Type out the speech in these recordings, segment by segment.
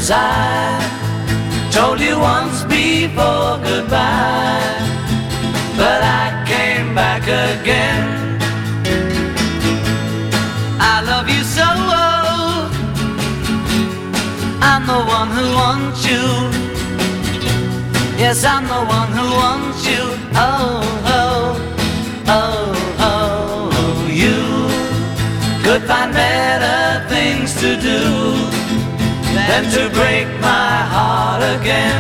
As I told you once before goodbye, but I came back again. I love you so, I'm the one who wants you. Yes, I'm the one who wants you. Oh, oh, oh, oh. You could find better things to do than to break my heart again.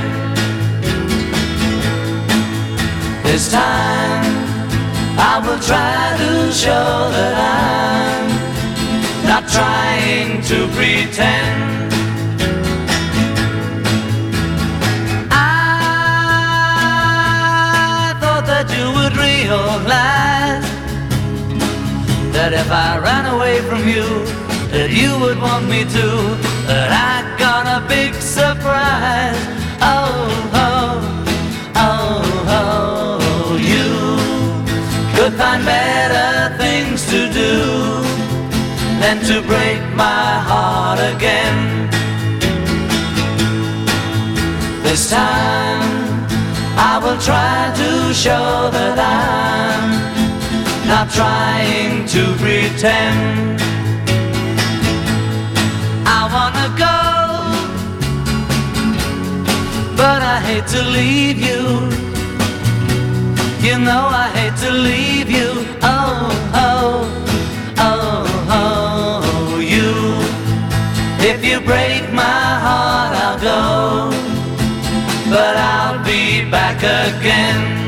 This time I will try to show that I'm not trying to pretend. You would realize that if I ran away from you, that you would want me to, that I got a big surprise. Oh, oh, oh, oh. You could find better things to do than to break my heart again. This time I will try to show that I'm not trying to pretend. I wanna go, but I hate to leave you. You know I hate to leave you. Oh, oh, oh, oh. You, if you break my heart, I'll go, but I'll be back again.